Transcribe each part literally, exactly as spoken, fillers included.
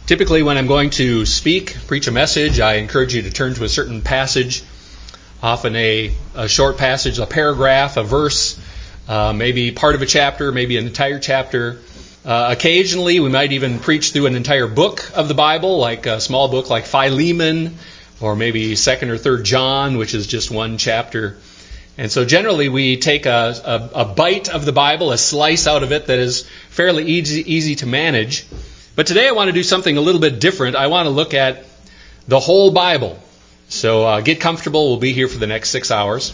Typically, when I'm going to speak, preach a message, I encourage you to turn to a certain passage, often a, a short passage, a paragraph, a verse, uh, maybe part of a chapter, maybe an entire chapter. Uh, occasionally, we might even preach through an entire book of the Bible, like a small book like Philemon, or maybe second or third John, which is just one chapter. And so generally, we take a, a, a bite of the Bible, a slice out of it that is fairly easy, easy to manage. But today I want to do something a little bit different. I want to look at the whole Bible. So uh, get comfortable. We'll be here for the next six hours.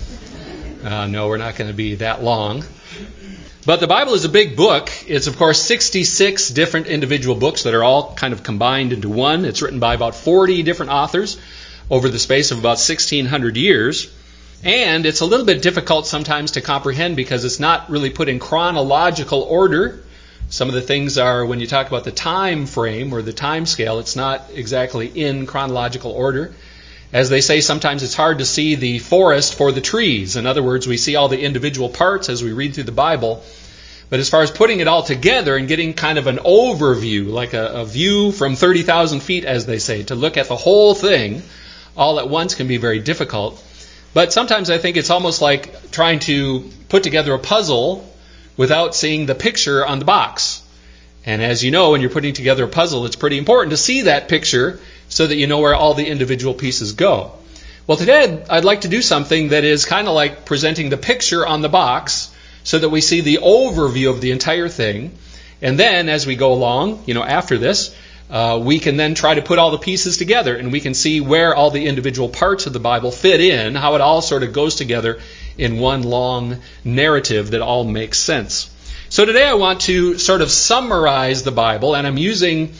Uh, no, we're not going to be that long. But the Bible is a big book. It's, of course, sixty-six different individual books that are all kind of combined into one. It's written by about forty different authors over the space of about sixteen hundred years. And it's a little bit difficult sometimes to comprehend because it's not really put in chronological order. Some of the things are, when you talk about the time frame or the time scale, it's not exactly in chronological order. As they say, sometimes it's hard to see the forest for the trees. In other words, we see all the individual parts as we read through the Bible. But as far as putting it all together and getting kind of an overview, like a, a view from thirty thousand feet, as they say, to look at the whole thing all at once can be very difficult. But sometimes I think it's almost like trying to put together a puzzle without seeing the picture on the box. And as you know, when you're putting together a puzzle, it's pretty important to see that picture so that you know where all the individual pieces go. Well, today I'd like to do something that is kind of like presenting the picture on the box so that we see the overview of the entire thing. And then as we go along, you know, after this, uh, we can then try to put all the pieces together and we can see where all the individual parts of the Bible fit in, how it all sort of goes together in one long narrative that all makes sense. So today I want to sort of summarize the Bible, and I'm using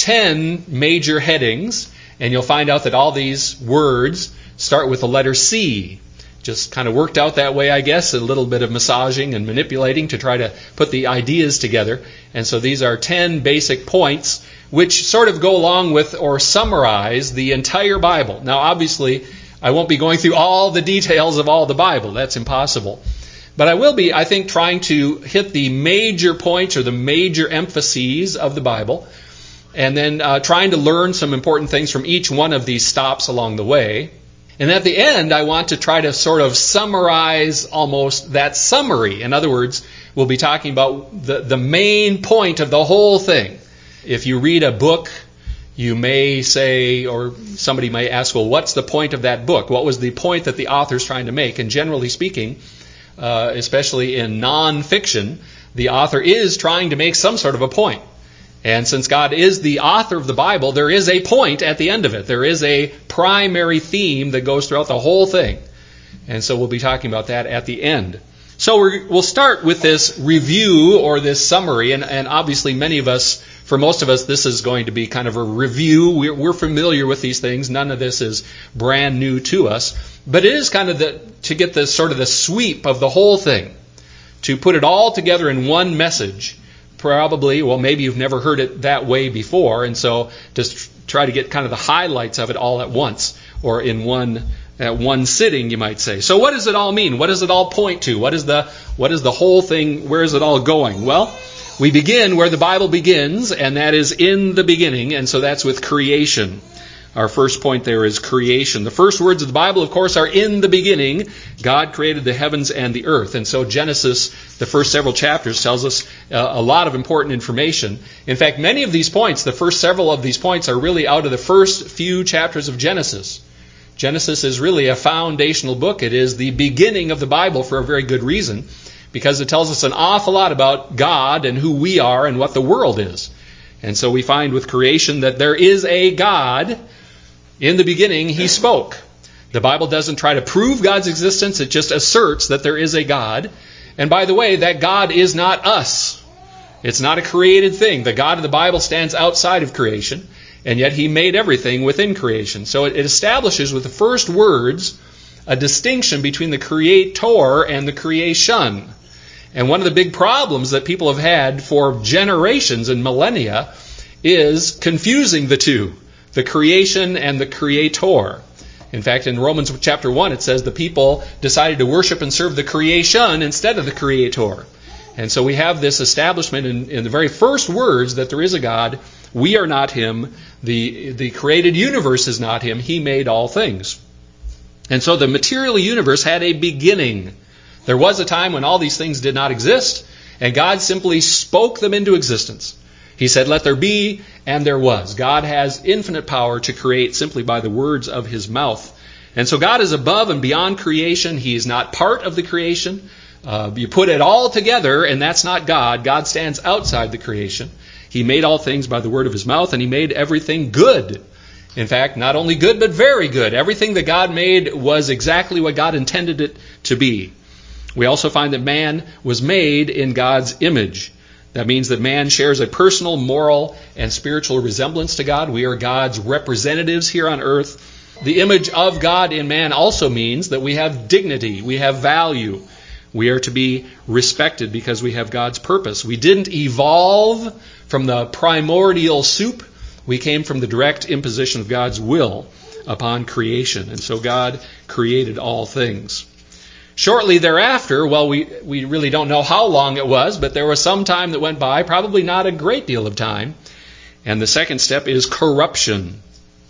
ten major headings, and you'll find out that all these words start with the letter C. Just kind of worked out that way, I guess, a little bit of massaging and manipulating to try to put the ideas together. And so these are ten basic points which sort of go along with or summarize the entire Bible. Now, obviously, I won't be going through all the details of all the Bible. That's impossible. But I will be, I think, trying to hit the major points or the major emphases of the Bible, and then uh, trying to learn some important things from each one of these stops along the way. And at the end, I want to try to sort of summarize almost that summary. In other words, we'll be talking about the, the main point of the whole thing. If you read a book, you may say, or somebody may ask, well, what's the point of that book? What was the point that the author's trying to make? And generally speaking, uh, especially in non-fiction, the author is trying to make some sort of a point. And since God is the author of the Bible, there is a point at the end of it. There is a primary theme that goes throughout the whole thing. And so we'll be talking about that at the end. So we're, we'll start with this review or this summary, and, and obviously many of us, for most of us, this is going to be kind of a review. We're, we're familiar with these things. None of this is brand new to us. But it is kind of the, to get the sort of the sweep of the whole thing, to put it all together in one message. Probably, well, maybe you've never heard it that way before, and so just try to get kind of the highlights of it all at once, or in one at one sitting, you might say. So what does it all mean? What does it all point to? What is the what is the whole thing? Where is it all going? Well, we begin where the Bible begins, and that is in the beginning, and so that's with creation. Our first point there is creation. The first words of the Bible, of course, are in the beginning. God created the heavens and the earth. And so Genesis, the first several chapters, tells us uh, a lot of important information. In fact, many of these points, the first several of these points, are really out of the first few chapters of Genesis. Genesis is really a foundational book. It is the beginning of the Bible for a very good reason, because it tells us an awful lot about God and who we are and what the world is. And so we find with creation that there is a God. In the beginning, He spoke. The Bible doesn't try to prove God's existence. It just asserts that there is a God. And by the way, that God is not us. It's not a created thing. The God of the Bible stands outside of creation, and yet He made everything within creation. So it establishes with the first words a distinction between the creator and the creation. And one of the big problems that people have had for generations and millennia is confusing the two. The creation and the creator. In fact, in Romans chapter one, it says the people decided to worship and serve the creation instead of the creator. And so we have this establishment in, in the very first words that there is a God We are not him. The, the created universe is not him. He made all things. And so the material universe had a beginning. There was a time when all these things did not exist, and God simply spoke them into existence. He said, let there be, and there was. God has infinite power to create simply by the words of his mouth. And so God is above and beyond creation. He is not part of the creation. Uh, you put it all together, and that's not God. God stands outside the creation. He made all things by the word of his mouth, and he made everything good. In fact, not only good, but very good. Everything that God made was exactly what God intended it to be. We also find that man was made in God's image. That means that man shares a personal, moral, and spiritual resemblance to God. We are God's representatives here on earth. The image of God in man also means that we have dignity, we have value. We are to be respected because we have God's purpose. We didn't evolve from the primordial soup. We came from the direct imposition of God's will upon creation. And so God created all things. Shortly thereafter, well, we, we really don't know how long it was, but there was some time that went by, probably not a great deal of time. And the second step is corruption.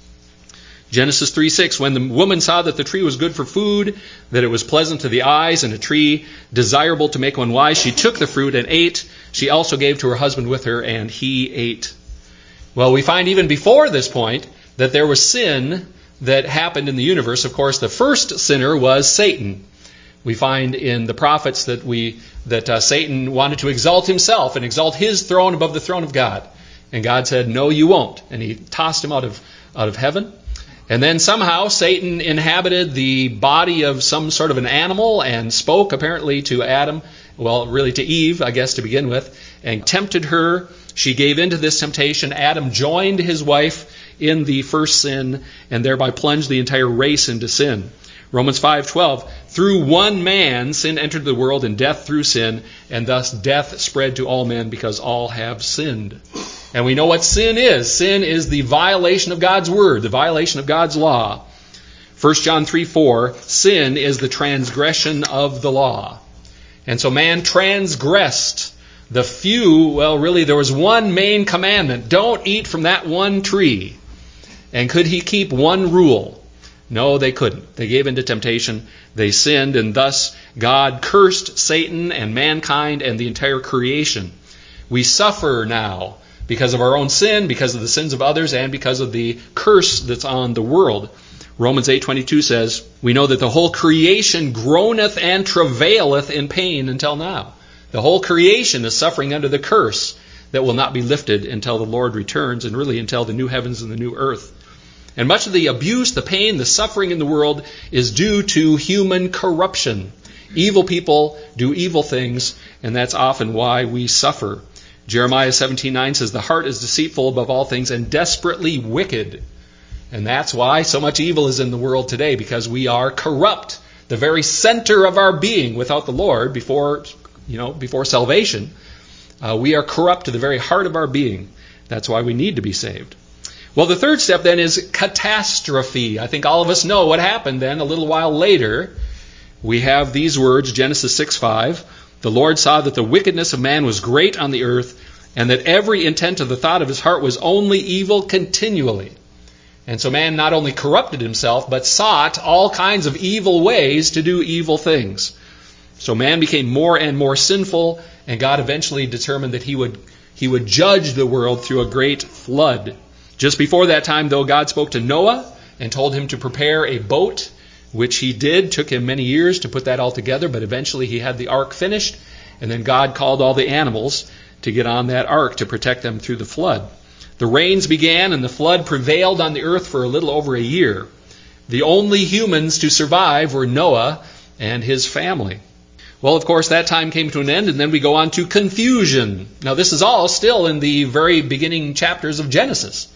Genesis three six, when the woman saw that the tree was good for food, that it was pleasant to the eyes, and a tree desirable to make one wise, she took the fruit and ate. She also gave to her husband with her, and he ate. Well, we find even before this point that there was sin that happened in the universe. Of course, the first sinner was Satan. We find in the prophets that we that uh, Satan wanted to exalt himself and exalt his throne above the throne of God. And God said, no, you won't. And he tossed him out of out of heaven. And then somehow Satan inhabited the body of some sort of an animal and spoke apparently to Adam, well, really to Eve, I guess, to begin with, and tempted her. She gave in to this temptation. Adam joined his wife in the first sin and thereby plunged the entire race into sin. Romans five twelve, through one man sin entered the world, and death through sin, and thus death spread to all men because all have sinned. And we know what sin is. Sin is the violation of God's word, the violation of God's law. First John three four, sin is the transgression of the law. And so man transgressed the few, well, really there was one main commandment. Don't eat from that one tree. And could he keep one rule? No, they couldn't. They gave in to temptation. They sinned, and thus God cursed Satan and mankind and the entire creation. We suffer now because of our own sin, because of the sins of others, and because of the curse that's on the world. Romans eight twenty-two says, we know that the whole creation groaneth and travaileth in pain until now. The whole creation is suffering under the curse that will not be lifted until the Lord returns, and really until the new heavens and the new earth. And much of the abuse, the pain, the suffering in the world is due to human corruption. Evil people do evil things, and that's often why we suffer. Jeremiah seventeen nine says, the heart is deceitful above all things and desperately wicked. And that's why so much evil is in the world today, because we are corrupt. The very center of our being without the Lord, before, you know, before salvation, uh, we are corrupt to the very heart of our being. That's why we need to be saved. Well, the third step then is catastrophe. I think all of us know what happened then. A little while later, we have these words, Genesis six five. The Lord saw that the wickedness of man was great on the earth, and that every intent of the thought of his heart was only evil continually. And so man not only corrupted himself, but sought all kinds of evil ways to do evil things. So man became more and more sinful, and God eventually determined that he would, he would judge the world through a great flood. Just before that time, though, God spoke to Noah and told him to prepare a boat, which he did. Took him many years to put that all together, but eventually he had the ark finished, and then God called all the animals to get on that ark to protect them through the flood. The rains began, and the flood prevailed on the earth for a little over a year. The only humans to survive were Noah and his family. Well, of course, that time came to an end, and then we go on to confusion. Now, this is all still in the very beginning chapters of Genesis.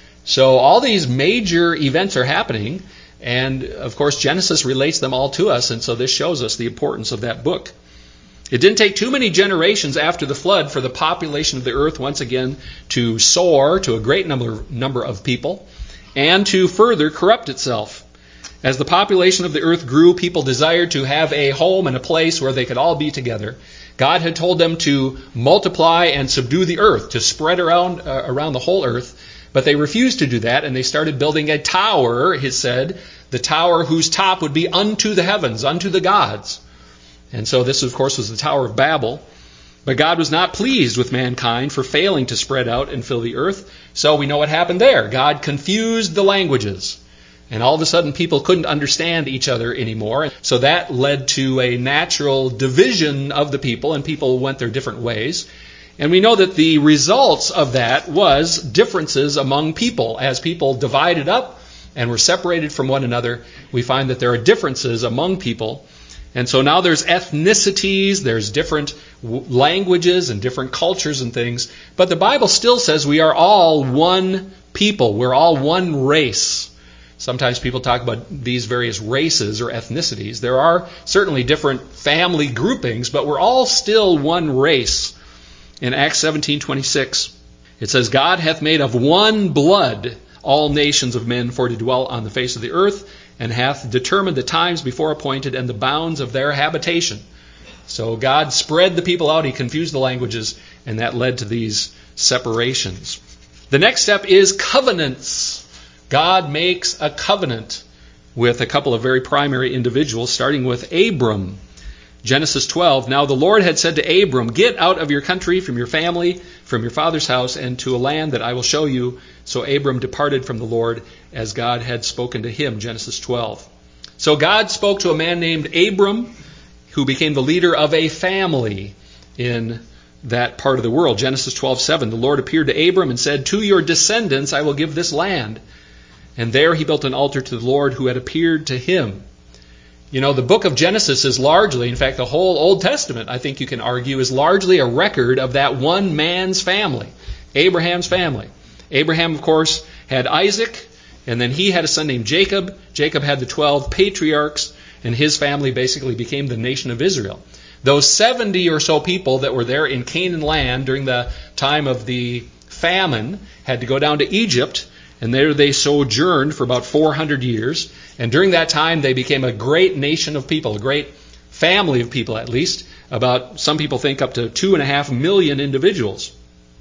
So all these major events are happening, and of course Genesis relates them all to us, and so this shows us the importance of that book. It didn't take too many generations after the flood for the population of the earth once again to soar to a great number, number of people and to further corrupt itself. As the population of the earth grew, people desired to have a home and a place where they could all be together. God had told them to multiply and subdue the earth, to spread around uh, around the whole earth, but they refused to do that, and they started building a tower, he said, the tower whose top would be unto the heavens, unto the gods. And so this, of course, was the Tower of Babel. But God was not pleased with mankind for failing to spread out and fill the earth. So we know what happened there. God confused the languages. And all of a sudden people couldn't understand each other anymore. So that led to a natural division of the people, and people went their different ways. And we know that the results of that was differences among people. As people divided up and were separated from one another, we find that there are differences among people. And so now there's ethnicities, there's different w- languages and different cultures and things. But the Bible still says we are all one people. We're all one race. Sometimes people talk about these various races or ethnicities. There are certainly different family groupings, but we're all still one race. In Acts seventeen twenty-six, it says, God hath made of one blood all nations of men for to dwell on the face of the earth, and hath determined the times before appointed and the bounds of their habitation. So God spread the people out, he confused the languages, and that led to these separations. The next step is covenants. God makes a covenant with a couple of very primary individuals, starting with Abram. Genesis twelve, now the Lord had said to Abram, get out of your country, from your family, from your father's house, and to a land that I will show you. So Abram departed from the Lord as God had spoken to him. Genesis twelve. So God spoke to a man named Abram, who became the leader of a family in that part of the world. Genesis twelve seven, the Lord appeared to Abram and said, to your descendants I will give this land. And there he built an altar to the Lord who had appeared to him. You know, the book of Genesis is largely, in fact, the whole Old Testament, I think you can argue, is largely a record of that one man's family, Abraham's family. Abraham, of course, had Isaac, and then he had a son named Jacob. Jacob had the twelve patriarchs, and his family basically became the nation of Israel. Those seventy or so people that were there in Canaan land during the time of the famine had to go down to Egypt, and there they sojourned for about four hundred years. And during that time, they became a great nation of people, a great family of people at least. About, some people think, up to two and a half million individuals.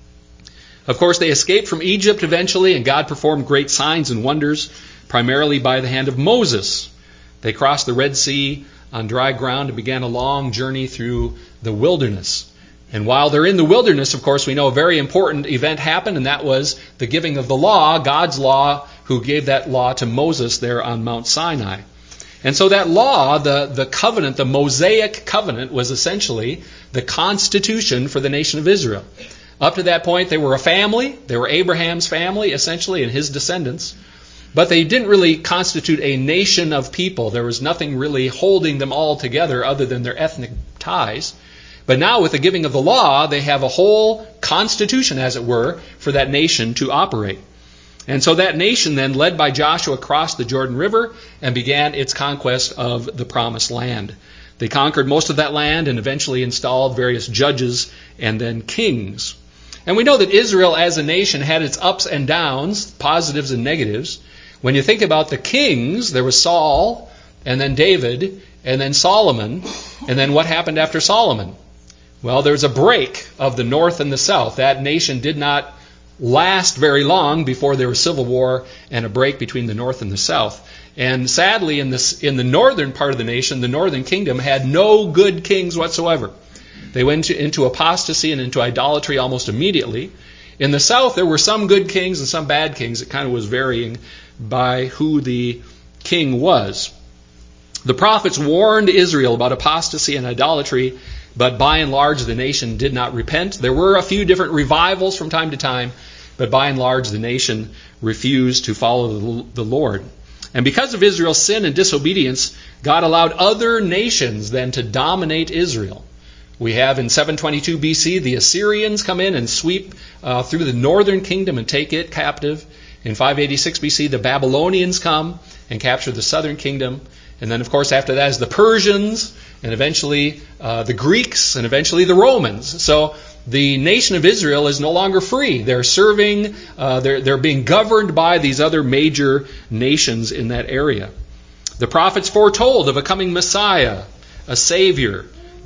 Of course, they escaped from Egypt eventually, and God performed great signs and wonders, primarily by the hand of Moses. They crossed the Red Sea on dry ground and began a long journey through the wilderness. And while they're in the wilderness, of course, we know a very important event happened, and that was the giving of the law, God's law, who gave that law to Moses there on Mount Sinai. And so that law, the, the covenant, the Mosaic covenant, was essentially the constitution for the nation of Israel. Up to that point, they were a family. They were Abraham's family, essentially, and his descendants. But they didn't really constitute a nation of people. There was nothing really holding them all together other than their ethnic ties. But now with the giving of the law, they have a whole constitution, as it were, for that nation to operate. And so that nation then, led by Joshua, crossed the Jordan River and began its conquest of the Promised Land. They conquered most of that land and eventually installed various judges and then kings. And we know that Israel as a nation had its ups and downs, positives and negatives. When you think about the kings, there was Saul, and then David, and then Solomon, and then what happened after Solomon? Well, there's a break of the north and the south. That nation did not last very long before there was civil war and a break between the north and the south. And sadly, in this in the northern part of the nation, the northern kingdom had no good kings whatsoever. They went into, into apostasy and into idolatry almost immediately. In the south, there were some good kings and some bad kings. It kind of was varying by who the king was. The prophets warned Israel about apostasy and idolatry, but by and large, the nation did not repent. There were a few different revivals from time to time, but by and large, the nation refused to follow the Lord. And because of Israel's sin and disobedience, God allowed other nations then to dominate Israel. We have in seven twenty-two B C, the Assyrians come in and sweep uh, through the northern kingdom and take it captive. In five eighty-six B C, the Babylonians come and capture the southern kingdom. And then, of course, after that is the Persians, and eventually uh, the Greeks, and eventually the Romans. So the nation of Israel is no longer free. They're serving, uh, they're, they're being governed by these other major nations in that area. The prophets foretold of a coming Messiah, a Savior,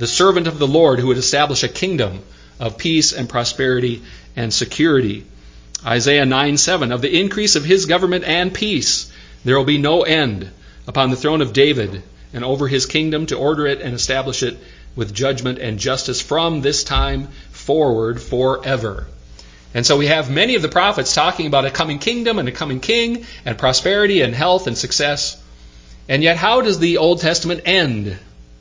the servant of the Lord who would establish a kingdom of peace and prosperity and security. Isaiah nine seven, of the increase of his government and peace there will be no end upon the throne of David and over his kingdom, to order it and establish it with judgment and justice from this time forward forever. And so we have many of the prophets talking about a coming kingdom and a coming king and prosperity and health and success. And yet how does the Old Testament end?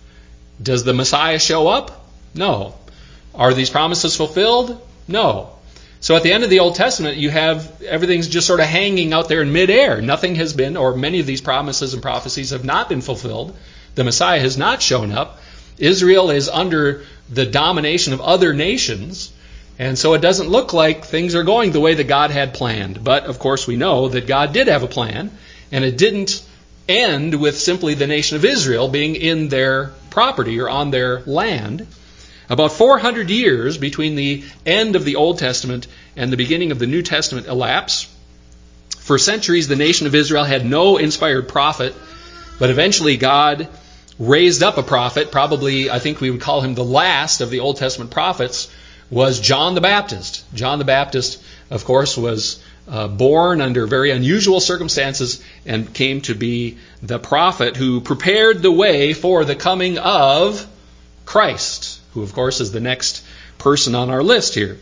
Does the Messiah show up? No. Are these promises fulfilled? No. So at the end of the Old Testament, you have everything's just sort of hanging out there in midair. Nothing has been, or many of these promises and prophecies have not been fulfilled. The Messiah has not shown up. Israel is under the domination of other nations. And so it doesn't look like things are going the way that God had planned. But, of course, we know that God did have a plan, and it didn't end with simply the nation of Israel being in their property or on their land. About four hundred years between the end of the Old Testament and the beginning of the New Testament elapse. For centuries, the nation of Israel had no inspired prophet, but eventually God raised up a prophet. Probably, I think we would call him the last of the Old Testament prophets, was John the Baptist. John the Baptist, of course, was uh, born under very unusual circumstances and came to be the prophet who prepared the way for the coming of Christ, who, of course, is the next person on our list here.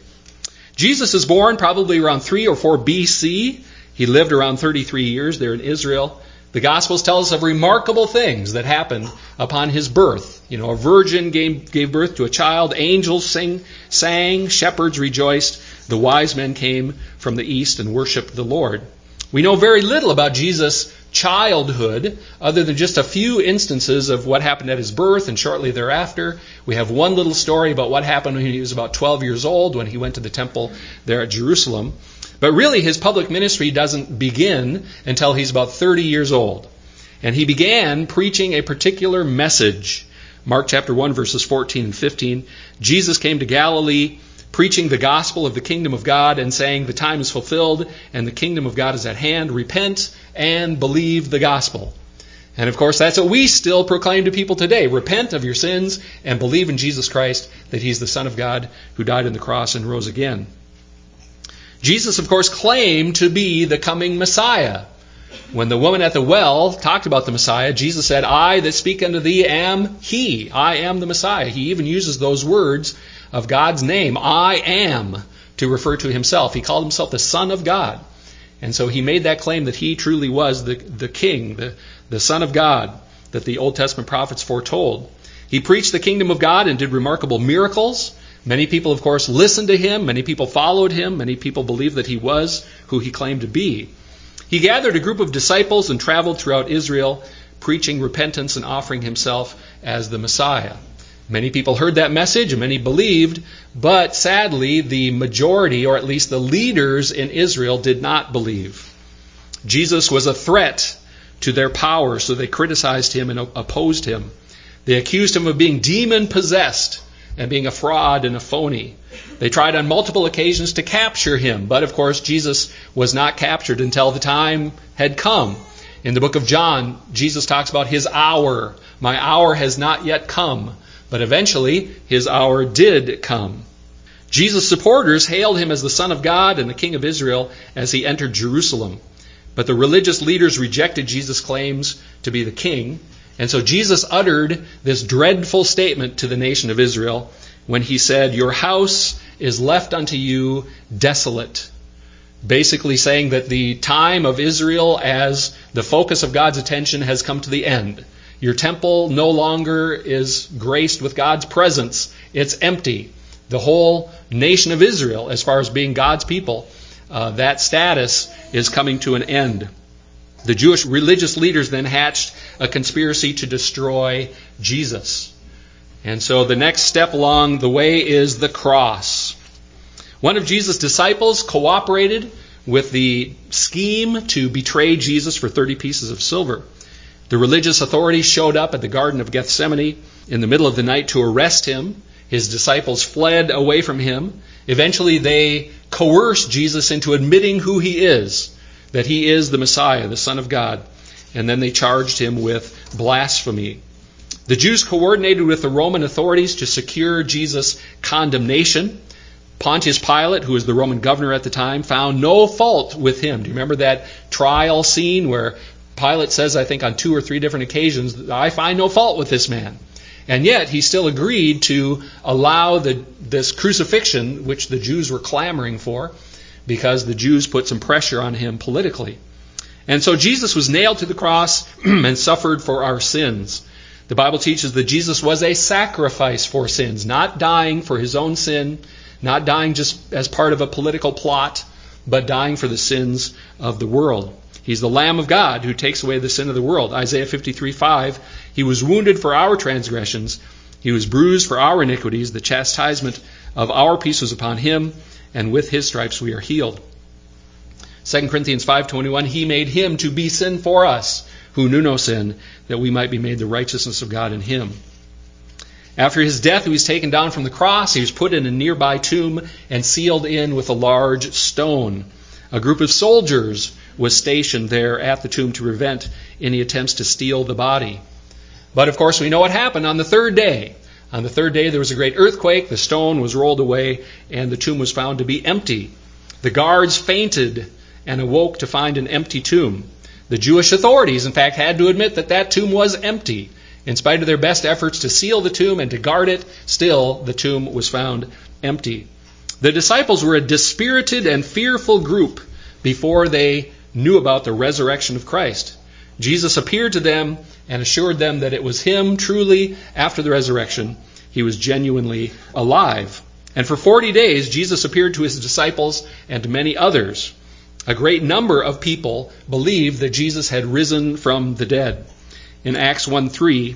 Jesus is born probably around three or four B C. He lived around thirty-three years there in Israel. The Gospels tell us of remarkable things that happened upon his birth. You know, a virgin gave, gave birth to a child, angels sing, sang, shepherds rejoiced, the wise men came from the east and worshiped the Lord. We know very little about Jesus' childhood, other than just a few instances of what happened at his birth and shortly thereafter. We have one little story about what happened when he was about twelve years old, when he went to the temple there at Jerusalem. But really, his public ministry doesn't begin until he's about thirty years old. And he began preaching a particular message. Mark chapter one, verses fourteen and fifteen. Jesus came to Galilee, preaching the gospel of the kingdom of God and saying, the time is fulfilled and the kingdom of God is at hand. Repent and believe the gospel. And of course, that's what we still proclaim to people today. Repent of your sins and believe in Jesus Christ, that he's the Son of God who died on the cross and rose again. Jesus, of course, claimed to be the coming Messiah. When the woman at the well talked about the Messiah, Jesus said, I that speak unto thee am he. I am the Messiah. He even uses those words of God's name, I am, to refer to himself. He called himself the Son of God. And so he made that claim that he truly was the, the King, the, the Son of God, that the Old Testament prophets foretold. He preached the kingdom of God and did remarkable miracles. Many people, of course, listened to him. Many people followed him. Many people believed that he was who he claimed to be. He gathered a group of disciples and traveled throughout Israel, preaching repentance and offering himself as the Messiah. Many people heard that message and many believed, but sadly, the majority, or at least the leaders in Israel, did not believe. Jesus was a threat to their power, so they criticized him and opposed him. They accused him of being demon-possessed and being a fraud and a phony. They tried on multiple occasions to capture him, but of course Jesus was not captured until the time had come. In the book of John, Jesus talks about his hour. My hour has not yet come, but eventually his hour did come. Jesus' supporters hailed him as the Son of God and the King of Israel as he entered Jerusalem. But the religious leaders rejected Jesus' claims to be the king. And so Jesus uttered this dreadful statement to the nation of Israel when he said, your house is left unto you desolate. Basically saying that the time of Israel as the focus of God's attention has come to the end. Your temple no longer is graced with God's presence. It's empty. The whole nation of Israel, as far as being God's people, uh, that status is coming to an end. The Jewish religious leaders then hatched a conspiracy to destroy Jesus. And so the next step along the way is the cross. One of Jesus' disciples cooperated with the scheme to betray Jesus for thirty pieces of silver. The religious authorities showed up at the Garden of Gethsemane in the middle of the night to arrest him. His disciples fled away from him. Eventually they coerced Jesus into admitting who he is, that he is the Messiah, the Son of God. And then they charged him with blasphemy. The Jews coordinated with the Roman authorities to secure Jesus' condemnation. Pontius Pilate, who was the Roman governor at the time, found no fault with him. Do you remember that trial scene where Pilate says, I think on two or three different occasions, I find no fault with this man. And yet he still agreed to allow the, this crucifixion, which the Jews were clamoring for, because the Jews put some pressure on him politically. And so Jesus was nailed to the cross and suffered for our sins. The Bible teaches that Jesus was a sacrifice for sins, not dying for his own sin, not dying just as part of a political plot, but dying for the sins of the world. He's the Lamb of God who takes away the sin of the world. Isaiah fifty-three five, he was wounded for our transgressions, he was bruised for our iniquities, the chastisement of our peace was upon him, and with his stripes we are healed. Second Corinthians five twenty-one, he made him to be sin for us, who knew no sin, that we might be made the righteousness of God in him. After his death, he was taken down from the cross. He was put in a nearby tomb and sealed in with a large stone. A group of soldiers was stationed there at the tomb to prevent any attempts to steal the body. But of course, we know what happened on the third day. On the third day, there was a great earthquake. The stone was rolled away, and the tomb was found to be empty. The guards fainted and awoke to find an empty tomb. The Jewish authorities, in fact, had to admit that that tomb was empty. In spite of their best efforts to seal the tomb and to guard it, still the tomb was found empty. The disciples were a dispirited and fearful group before they knew about the resurrection of Christ. Jesus appeared to them and assured them that it was him truly after the resurrection. He was genuinely alive. And for forty days, Jesus appeared to his disciples and to many others. A great number of people believed that Jesus had risen from the dead. In Acts one three,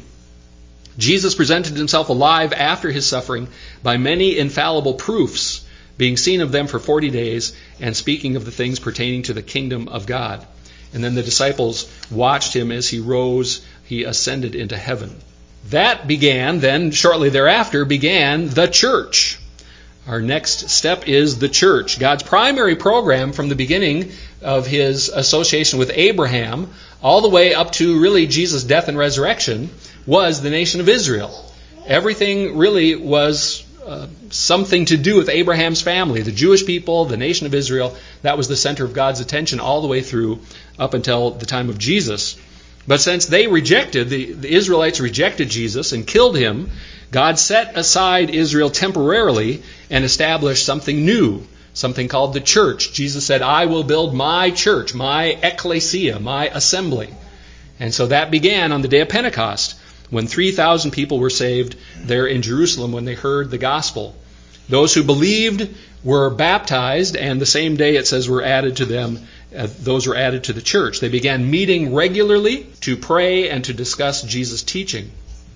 Jesus presented himself alive after his suffering by many infallible proofs, being seen of them for forty days and speaking of the things pertaining to the kingdom of God. And then the disciples watched him as he rose, he ascended into heaven. That began, then shortly thereafter, began the church. Our next step is the church. God's primary program from the beginning of his association with Abraham all the way up to really Jesus' death and resurrection was the nation of Israel. Everything really was uh, something to do with Abraham's family, the Jewish people, the nation of Israel. That was the center of God's attention all the way through up until the time of Jesus. But since they rejected, the, the Israelites rejected Jesus and killed him, God set aside Israel temporarily and established something new, something called the church. Jesus said, I will build my church, my ecclesia, my assembly. And so that began on the day of Pentecost, when three thousand people were saved there in Jerusalem when they heard the gospel. Those who believed were baptized, and the same day it says were added to them, uh, those were added to the church. They began meeting regularly to pray and to discuss Jesus' teaching.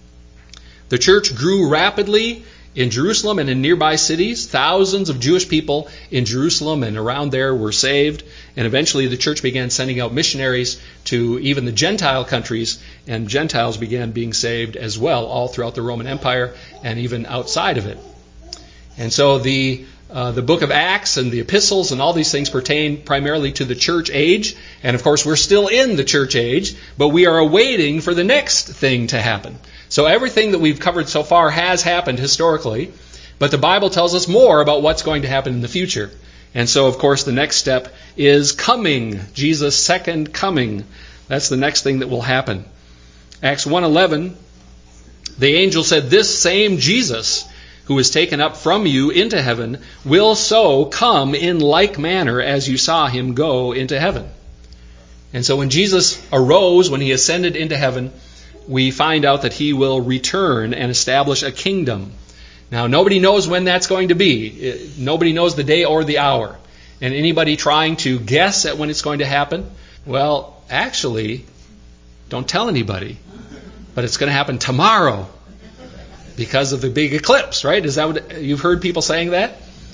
The church grew rapidly in Jerusalem and in nearby cities. Thousands of Jewish people in Jerusalem and around there were saved. And eventually the church began sending out missionaries to even the Gentile countries, and Gentiles began being saved as well, all throughout the Roman Empire and even outside of it. And so the uh, the book of Acts and the epistles and all these things pertain primarily to the church age. And of course, we're still in the church age, but we are awaiting for the next thing to happen. So everything that we've covered so far has happened historically, but the Bible tells us more about what's going to happen in the future. And so, of course, the next step is coming, Jesus' second coming. That's the next thing that will happen. Acts one eleven, the angel said, this same Jesus who was taken up from you into heaven will so come in like manner as you saw him go into heaven. And so when Jesus arose, when he ascended into heaven, we find out that he will return and establish a kingdom. Now, nobody knows when that's going to be. Nobody knows the day or the hour. And anybody trying to guess at when it's going to happen, well, actually, don't tell anybody. But it's going to happen tomorrow because of the big eclipse, right? Is that what you've heard people saying that?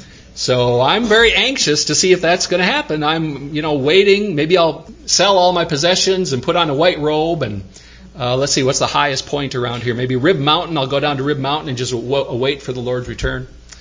So I'm very anxious to see if that's going to happen. I'm, you know, waiting. Maybe I'll sell all my possessions and put on a white robe and Uh, let's see, what's the highest point around here? Maybe Rib Mountain. I'll go down to Rib Mountain and just w- await for the Lord's return.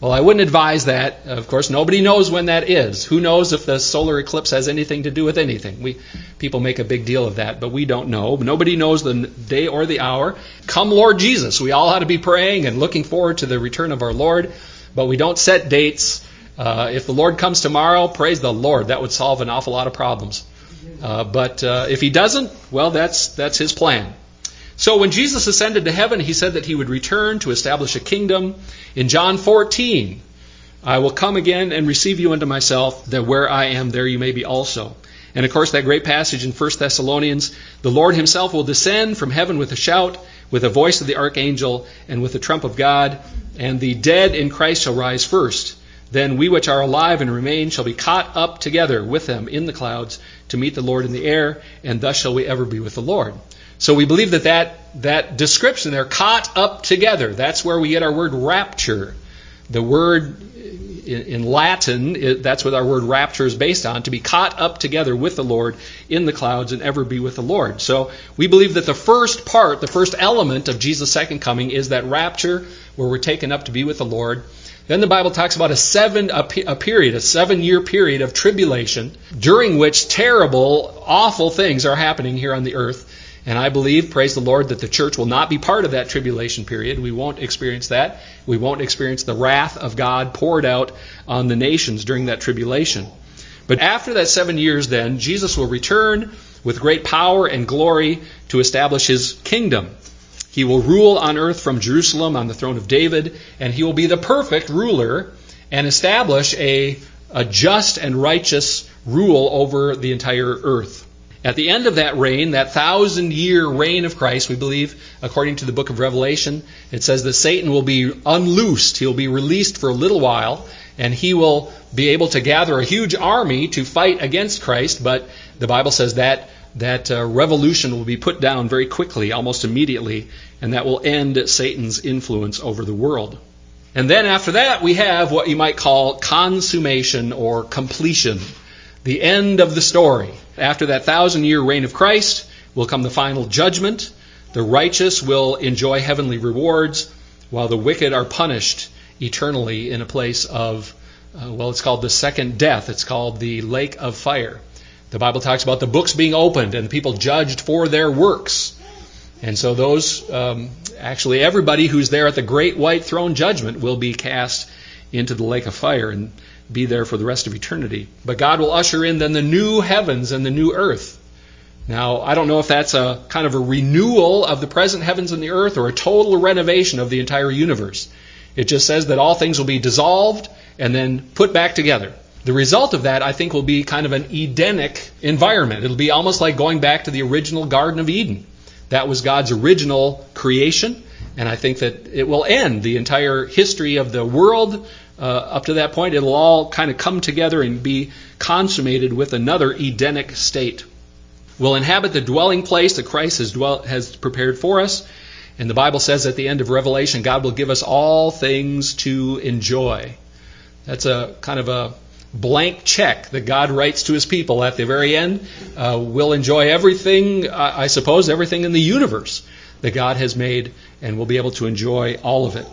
Well, I wouldn't advise that. Of course, nobody knows when that is. Who knows if the solar eclipse has anything to do with anything? We people make a big deal of that, but we don't know. Nobody knows the day or the hour. Come Lord Jesus. We all ought to be praying and looking forward to the return of our Lord, but we don't set dates. Uh, if the Lord comes tomorrow, praise the Lord. That would solve an awful lot of problems. Uh, but uh, if he doesn't, well, that's that's his plan. So when Jesus ascended to heaven, he said that he would return to establish a kingdom. In John fourteen, I will come again and receive you unto myself, that where I am, there you may be also. And of course, that great passage in First Thessalonians, the Lord himself will descend from heaven with a shout, with the voice of the archangel, and with the trump of God, and the dead in Christ shall rise first. Then we which are alive and remain shall be caught up together with them in the clouds to meet the Lord in the air, and thus shall we ever be with the Lord. So we believe that that, that description there, caught up together, that's where we get our word rapture. The word in, in Latin, it, that's what our word rapture is based on, to be caught up together with the Lord in the clouds and ever be with the Lord. So we believe that the first part, the first element of Jesus' second coming is that rapture where we're taken up to be with the Lord. Then the Bible talks about a seven a, a period, a seven-year period of tribulation during which terrible, awful things are happening here on the earth. And I believe, praise the Lord, that the church will not be part of that tribulation period. We won't experience that. We won't experience the wrath of God poured out on the nations during that tribulation. But after that seven years then, Jesus will return with great power and glory to establish his kingdom. He will rule on earth from Jerusalem on the throne of David, and he will be the perfect ruler and establish a, a just and righteous rule over the entire earth. At the end of that reign, that thousand-year reign of Christ, we believe, according to the book of Revelation, it says that Satan will be unloosed. He'll be released for a little while, and he will be able to gather a huge army to fight against Christ. But the Bible says that that uh, revolution will be put down very quickly, almost immediately, and that will end Satan's influence over the world. And then after that, we have what you might call consummation or completion, the end of the story. After that thousand-year reign of Christ will come the final judgment. The righteous will enjoy heavenly rewards, while the wicked are punished eternally in a place of, uh, well, it's called the second death. It's called the lake of fire. The Bible talks about the books being opened and the people judged for their works. And so those, um, actually everybody who's there at the great white throne judgment will be cast into the lake of fire and be there for the rest of eternity. But God will usher in then the new heavens and the new earth. Now, I don't know if that's a kind of a renewal of the present heavens and the earth or a total renovation of the entire universe. It just says that all things will be dissolved and then put back together. The result of that, I think, will be kind of an Edenic environment. It'll be almost like going back to the original Garden of Eden. That was God's original creation, and I think that it will end the entire history of the world. Uh, up to that point, it'll all kind of come together and be consummated with another Edenic state. We'll inhabit the dwelling place that Christ has, dwell, has prepared for us. And the Bible says at the end of Revelation, God will give us all things to enjoy. That's a kind of a blank check that God writes to his people at the very end. Uh, we'll enjoy everything, uh, I suppose, everything in the universe that God has made, and we'll be able to enjoy all of it.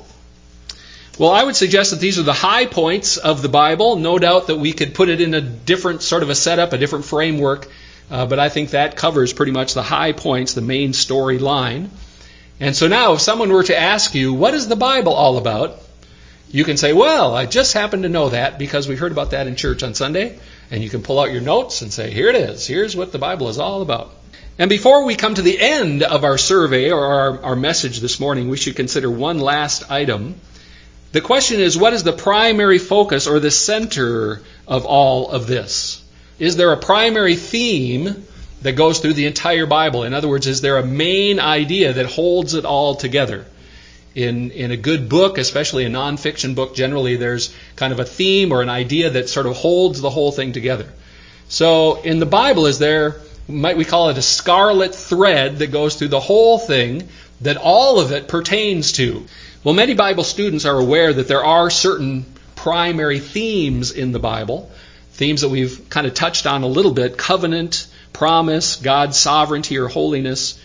Well, I would suggest that these are the high points of the Bible. No doubt that we could put it in a different sort of a setup, a different framework, uh, but I think that covers pretty much the high points, the main storyline. And so now, if someone were to ask you, what is the Bible all about? You can say, well, I just happen to know that because we heard about that in church on Sunday. And you can pull out your notes and say, here it is. Here's what the Bible is all about. And before we come to the end of our survey or our, our message this morning, we should consider one last item. The question is, what is the primary focus or the center of all of this? Is there a primary theme that goes through the entire Bible? In other words, is there a main idea that holds it all together? In, in a good book, especially a nonfiction book, generally there's kind of a theme or an idea that sort of holds the whole thing together. So in the Bible, is there, might we call it a scarlet thread that goes through the whole thing that all of it pertains to? Well, many Bible students are aware that there are certain primary themes in the Bible, themes that we've kind of touched on a little bit: covenant, promise, God's sovereignty or holiness.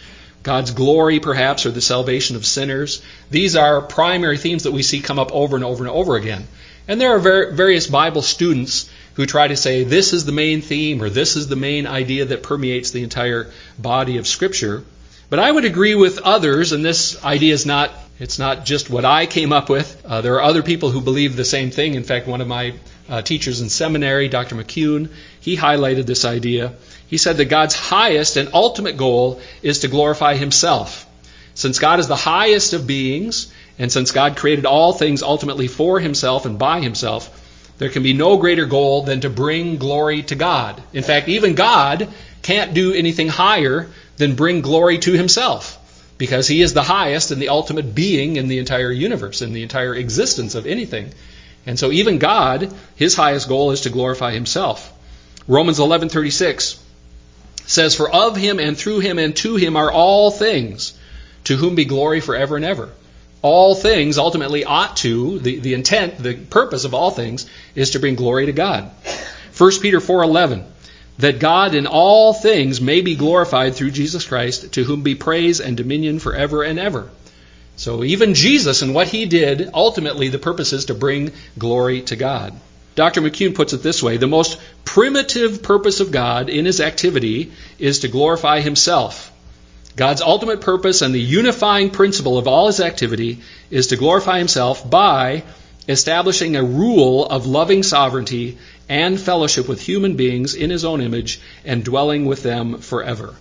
God's glory, perhaps, or the salvation of sinners. These are primary themes that we see come up over and over and over again. And there are ver- various Bible students who try to say this is the main theme or this is the main idea that permeates the entire body of Scripture. But I would agree with others, and this idea is not, it's not just what I came up with. Uh, there are other people who believe the same thing. In fact, one of my uh, teachers in seminary, Doctor McCune, he highlighted this idea. He said that God's highest and ultimate goal is to glorify Himself. Since God is the highest of beings, and since God created all things ultimately for Himself and by Himself, there can be no greater goal than to bring glory to God. In fact, even God can't do anything higher than bring glory to Himself, because He is the highest and the ultimate being in the entire universe, in the entire existence of anything. And so even God, His highest goal is to glorify Himself. Romans eleven thirty-six says, "For of Him and through Him and to Him are all things, to whom be glory forever and ever." All things ultimately ought to, the, the intent, the purpose of all things is to bring glory to God. First Peter four eleven, "That God in all things may be glorified through Jesus Christ, to whom be praise and dominion forever and ever." So even Jesus and what He did, ultimately the purpose is to bring glory to God. Doctor McCune puts it this way: the most primitive purpose of God in His activity is to glorify Himself. God's ultimate purpose and the unifying principle of all His activity is to glorify Himself by establishing a rule of loving sovereignty and fellowship with human beings in His own image and dwelling with them forever.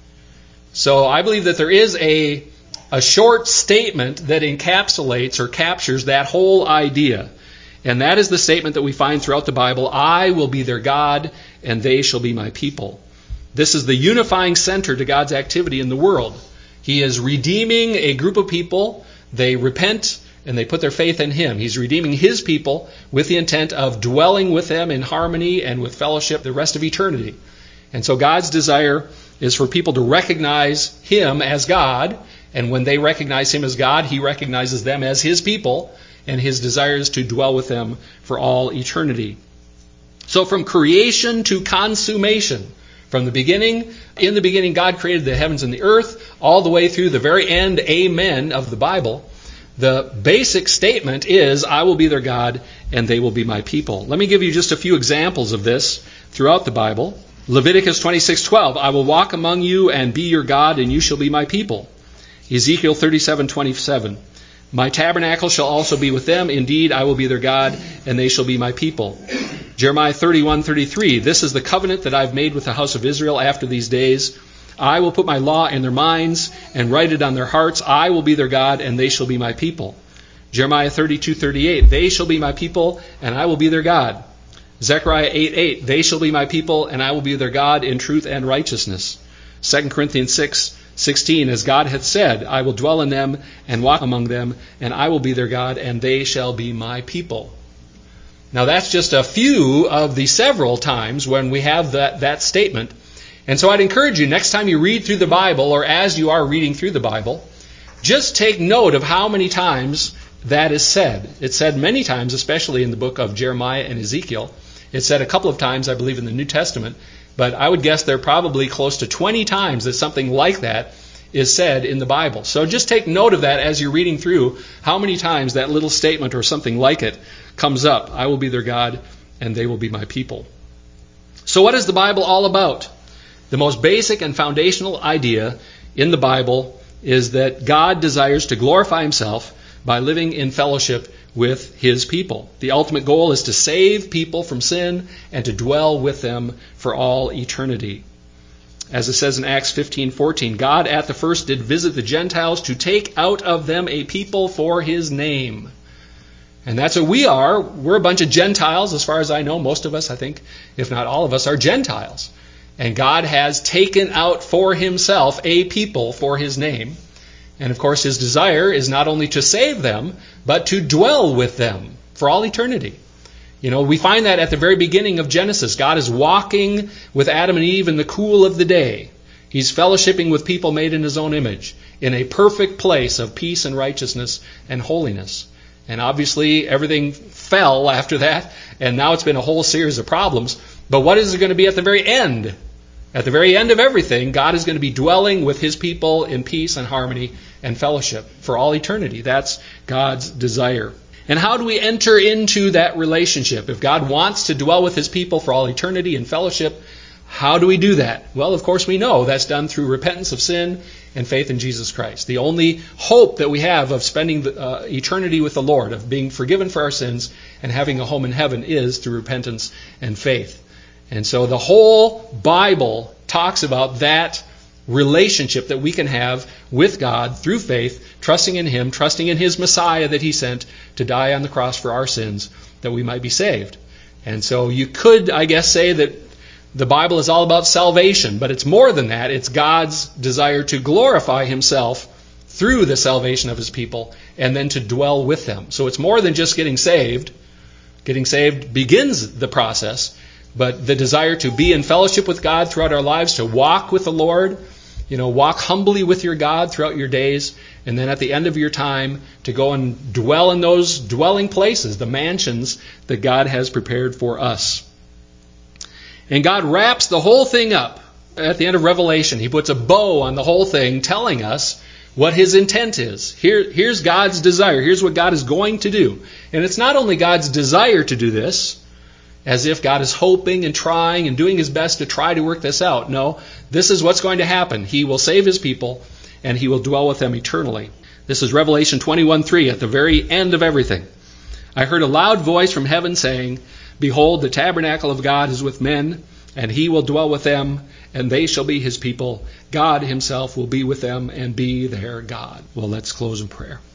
So I believe that there is a, a short statement that encapsulates or captures that whole idea. And that is the statement that we find throughout the Bible: "I will be their God, and they shall be my people." This is the unifying center to God's activity in the world. He is redeeming a group of people. They repent and they put their faith in Him. He's redeeming His people with the intent of dwelling with them in harmony and with fellowship the rest of eternity. And so God's desire is for people to recognize Him as God. And when they recognize Him as God, He recognizes them as His people. And His desire is to dwell with them for all eternity. So from creation to consummation, from the beginning, in the beginning God created the heavens and the earth, all the way through the very end, amen, of the Bible, the basic statement is, "I will be their God, and they will be my people." Let me give you just a few examples of this throughout the Bible. Leviticus twenty-six twelve, "I will walk among you and be your God, and you shall be my people." Ezekiel thirty-seven twenty-seven, "My tabernacle shall also be with them. Indeed, I will be their God, and they shall be my people." Jeremiah thirty-one thirty-three, "This is the covenant that I've made with the house of Israel after these days. I will put my law in their minds and write it on their hearts. I will be their God, and they shall be my people." Jeremiah thirty-two thirty-eight, "They shall be my people, and I will be their God." Zechariah eight eight, "They shall be my people, and I will be their God in truth and righteousness." Second Corinthians six sixteen, "As God hath said, I will dwell in them and walk among them, and I will be their God, and they shall be my people." Now that's just a few of the several times when we have that, that statement. And so I'd encourage you, next time you read through the Bible, or as you are reading through the Bible, just take note of how many times that is said. It's said many times, especially in the book of Jeremiah and Ezekiel. It's said a couple of times, I believe, in the New Testament. But I would guess there are probably close to twenty times that something like that is said in the Bible. So just take note of that as you're reading through, how many times that little statement or something like it comes up. "I will be their God, and they will be my people." So what is the Bible all about? The most basic and foundational idea in the Bible is that God desires to glorify Himself by living in fellowship with His people. The ultimate goal is to save people from sin and to dwell with them for all eternity. As it says in Acts fifteen fourteen, "God at the first did visit the Gentiles to take out of them a people for His name." And that's what we are. We're a bunch of Gentiles, as far as I know. Most of us, I think, if not all of us, are Gentiles. And God has taken out for Himself a people for His name. And of course, His desire is not only to save them, but to dwell with them for all eternity. You know, we find that at the very beginning of Genesis. God is walking with Adam and Eve in the cool of the day. He's fellowshipping with people made in His own image in a perfect place of peace and righteousness and holiness. And obviously, everything fell after that, and now it's been a whole series of problems. But what is it going to be at the very end? At the very end of everything, God is going to be dwelling with his people in peace and harmony and fellowship for all eternity. That's God's desire. And how do we enter into that relationship? If God wants to dwell with his people for all eternity in fellowship, how do we do that? Well, of course, we know that's done through repentance of sin and faith in Jesus Christ. The only hope that we have of spending uh, eternity with the Lord, of being forgiven for our sins and having a home in heaven, is through repentance and faith. And so the whole Bible talks about that relationship that we can have with God through faith, trusting in him, trusting in his Messiah that he sent to die on the cross for our sins, that we might be saved. And so you could, I guess, say that the Bible is all about salvation, but it's more than that. It's God's desire to glorify himself through the salvation of his people and then to dwell with them. So it's more than just getting saved. Getting saved begins the process, but the desire to be in fellowship with God throughout our lives, to walk with the Lord, you know, walk humbly with your God throughout your days, and then at the end of your time to go and dwell in those dwelling places, the mansions that God has prepared for us. And God wraps the whole thing up at the end of Revelation. He puts a bow on the whole thing, telling us what his intent is. Here, here's God's desire. Here's what God is going to do. And it's not only God's desire to do this, as if God is hoping and trying and doing his best to try to work this out. No, this is what's going to happen. He will save his people, and he will dwell with them eternally. This is Revelation twenty-one three, at the very end of everything. I heard a loud voice from heaven saying, "Behold, the tabernacle of God is with men, and he will dwell with them, and they shall be his people. God himself will be with them and be their God." Well, let's close in prayer.